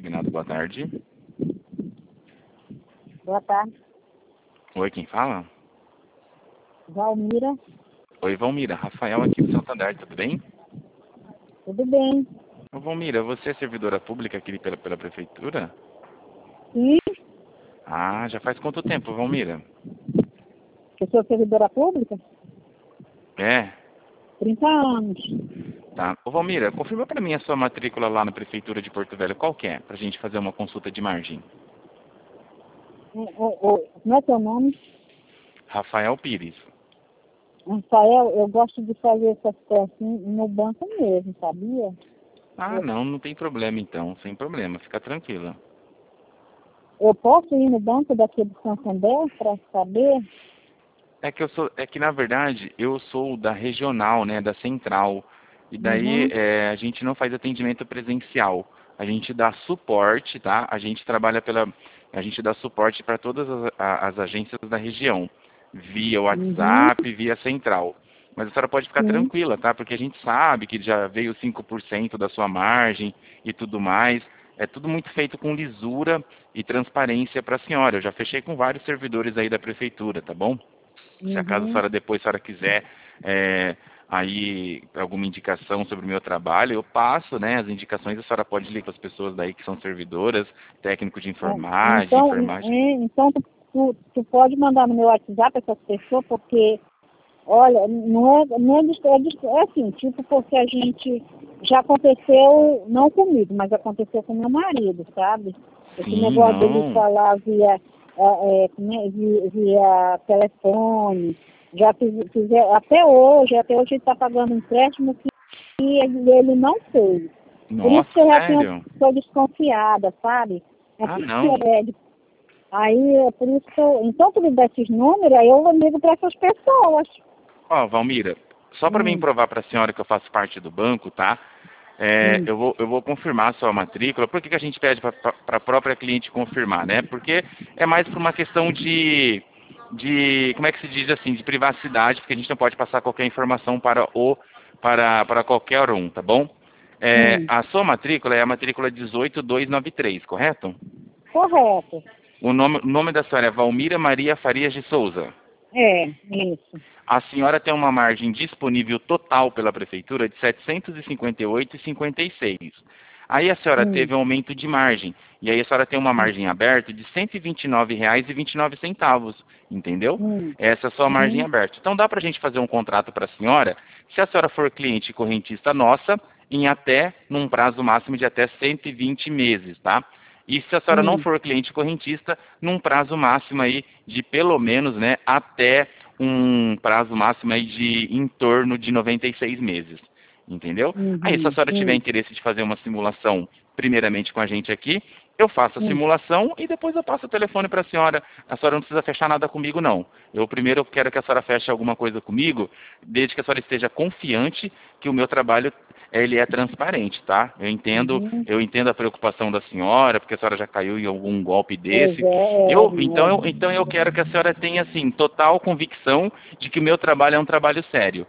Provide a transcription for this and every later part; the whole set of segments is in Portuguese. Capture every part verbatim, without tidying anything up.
consignado, boa tarde. Boa tarde. Oi, quem fala? Valmira. Oi, Valmira. Rafael aqui do Santander, tudo bem? Tudo bem? Ô, Valmira, você é servidora pública aqui pela, pela prefeitura? Sim, Ah, já faz quanto tempo, Valmira? eu sou servidora pública? É? trinta anos. Tá. Ô, Valmira, confirma pra mim a sua matrícula lá na prefeitura de Porto Velho. Qual que é? Pra gente fazer uma consulta de margem. O, o, o, como é teu nome? Rafael Pires. Rafael, eu gosto de fazer essas coisas assim no banco mesmo, sabia? Ah, Eu, não, não tem problema então. Sem problema, fica tranquila. eu posso ir no banco daqui do Santander para saber? É que eu sou, é que na verdade eu sou da regional, né, da central. E daí Uhum, é, a gente não faz atendimento presencial. A gente dá suporte, tá? A gente trabalha pela, a gente dá suporte para todas as, a- as agências da região, via uhum, WhatsApp, via central. Mas a senhora pode ficar sim, tranquila, tá? Porque a gente sabe que já veio cinco por cento da sua margem e tudo mais. É tudo muito feito com lisura e transparência para a senhora. Eu já fechei com vários servidores aí da prefeitura, tá bom? Se acaso a uhum. senhora depois, se a senhora quiser é, aí alguma indicação sobre o meu trabalho, eu passo, né, as indicações, a senhora pode ligar para as pessoas daí que são servidoras, técnico de É, enfermagem, então, enfermagem. é, então tu, tu, tu pode mandar no meu WhatsApp essas pessoas, porque olha, não é, não é, dis- é, dis- é assim, tipo, porque a gente já aconteceu, não comigo, mas aconteceu com meu marido, sabe? Esse Sim, negócio dele não. falar via, é, é, como é, via, via telefone, já fiz, fizer, até hoje, até hoje ele está pagando um empréstimo que ele, ele não fez. Por isso que Nossa, eu já tenho, sério? sou desconfiada, sabe? É Ah, porque, não. é, aí, é por isso que eu, então tu me dá esses números, aí eu ligo para essas pessoas. Ó, Valmira, só para mim Hum, provar para a senhora que eu faço parte do banco, tá? É, hum. eu, vou, eu vou confirmar a sua matrícula. Por que, que a gente pede para a própria cliente confirmar, né? Porque é mais por uma questão de, de, como é que se diz assim, de privacidade, porque a gente não pode passar qualquer informação para o, para, para qualquer um, tá bom? É, Hum, a sua matrícula é a matrícula dezoito mil duzentos e noventa e três, correto? correto. O nome, o nome da senhora é Valmira Maria Farias de Souza. É, isso. A senhora tem uma margem disponível total pela prefeitura de setecentos e cinquenta e oito vírgula cinquenta e seis. Aí a senhora Hum, teve um aumento de margem. E aí a senhora tem uma hum, margem aberta de cento e vinte e nove reais e vinte e nove centavos. Entendeu? hum, Essa é a sua margem uhum, aberta. Então dá para a gente fazer um contrato para a senhora, se a senhora for cliente correntista nossa, em até, num prazo máximo de até cento e vinte meses, tá? E se a senhora não hum, for cliente correntista, num prazo máximo aí de pelo menos, né, até um prazo máximo aí de em torno de noventa e seis meses. Entendeu? Aí, se a uhum, senhora tiver hum, interesse de fazer uma simulação, primeiramente com a gente aqui, eu faço a hum. simulação e depois eu passo o telefone para a senhora. A senhora não precisa fechar nada comigo, não. Eu primeiro quero que a senhora feche alguma coisa comigo, desde que a senhora esteja confiante que o meu trabalho ele é transparente, tá? Eu entendo, Uhum. eu entendo a preocupação da senhora, porque a senhora já caiu em algum golpe Pois desse. é, é, Eu, então, eu, é. então eu quero que a senhora tenha assim total convicção de que o meu trabalho é um trabalho sério.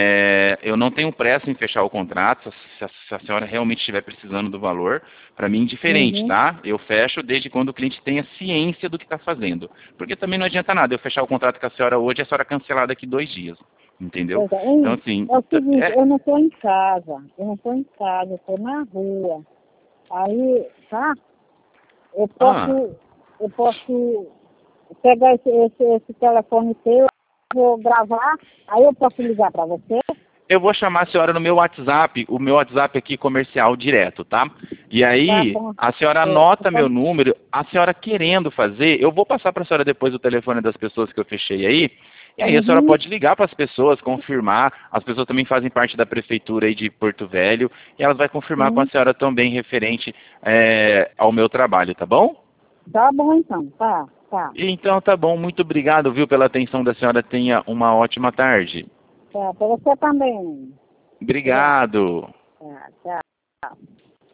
É, eu não tenho pressa em fechar o contrato, se a, se a senhora realmente estiver precisando do valor, para mim indiferente, Uhum. tá? Eu fecho desde quando o cliente tenha ciência do que está fazendo. Porque também não adianta nada eu fechar o contrato com a senhora hoje e a senhora cancelar daqui dois dias. Entendeu? Pois é. Então, Hein, assim, é o t- seguinte, é, eu não estou em casa, eu não estou em casa, eu estou na rua. Aí, tá? Eu ah, posso, eu posso pegar esse, esse, esse telefone seu, vou gravar, aí eu posso ligar para você? eu vou chamar a senhora no meu WhatsApp, o meu WhatsApp aqui comercial direto, tá? E Tá aí, bom. a senhora É, você anota meu pode... número, a senhora querendo fazer, eu vou passar para a senhora depois o telefone das pessoas que eu fechei aí, e aí a senhora Uhum, pode ligar para as pessoas, confirmar, as pessoas também fazem parte da prefeitura aí de Porto Velho, e elas vão confirmar com a sim. senhora também referente é, ao meu trabalho, tá bom? Tá bom então, tá, tá. Então tá bom, muito obrigado, viu, pela atenção da senhora, tenha uma ótima tarde. Tá, para você também. Tchau. Obrigado. Tá, tchau.